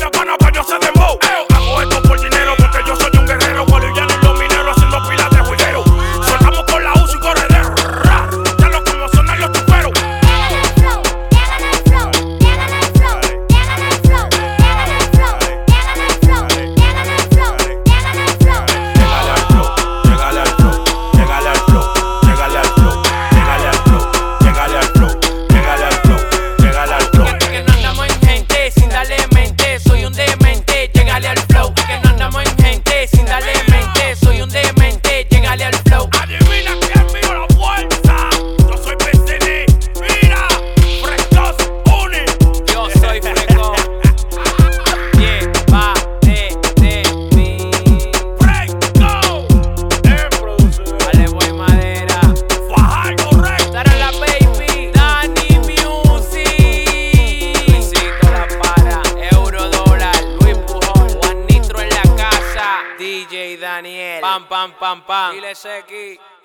de pana pa' yo se dembow. Hago esto por dinero porque yo soy un guerrero. Boliviano y los mineros haciendo pilas de juidero. Soltamos con la UCI y corredero. Ya lo como sonan los chuperos. DJ Daniel, pam, pam, pam, pam. Dile Seki.